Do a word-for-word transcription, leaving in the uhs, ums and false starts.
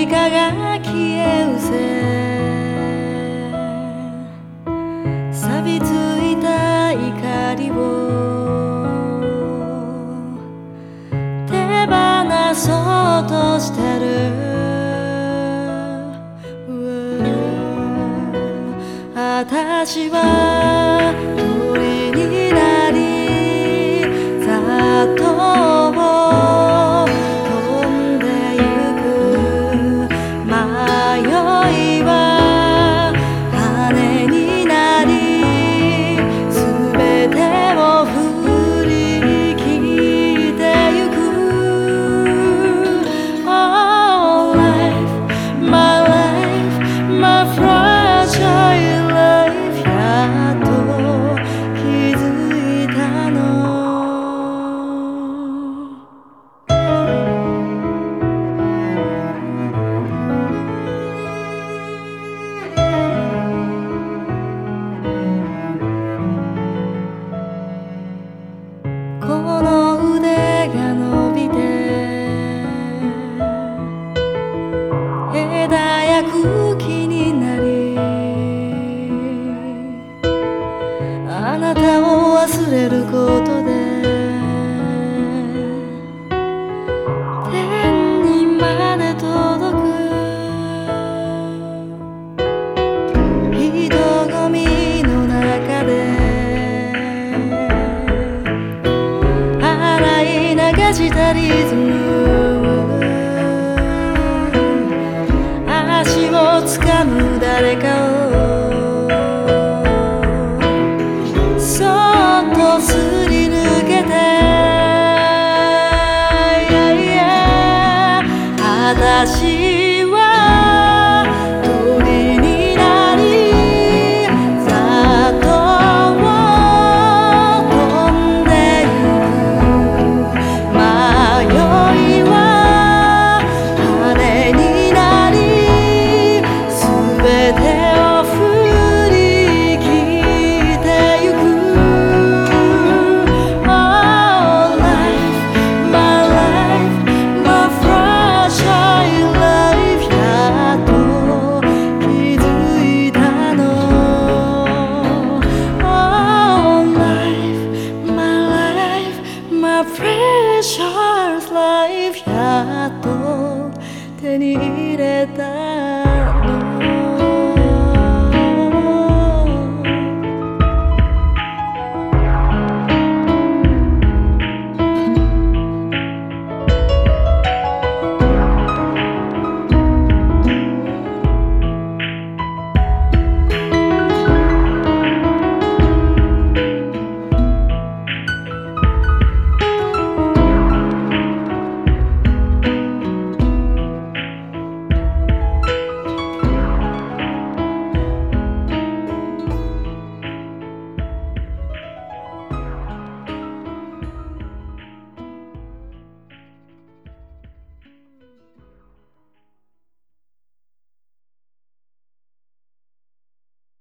何かが消え失せ錆びついた怒りを手放そうとしてる私は鳥になりざっと飛んでゆく迷いは羽になりすべてを振り切ってゆく Oh life, my life, my fragileやっと気づいたのこの腕が伸びて枝や茎になりあなたを忘れることで天にまで届く人混みの中で洗い流したリズム足をつかむ誰かをすり抜けて私は鳥になりざっと飛んでゆく迷いは羽になりすべてを振り切ってゆくPrecious life やっと手に入れた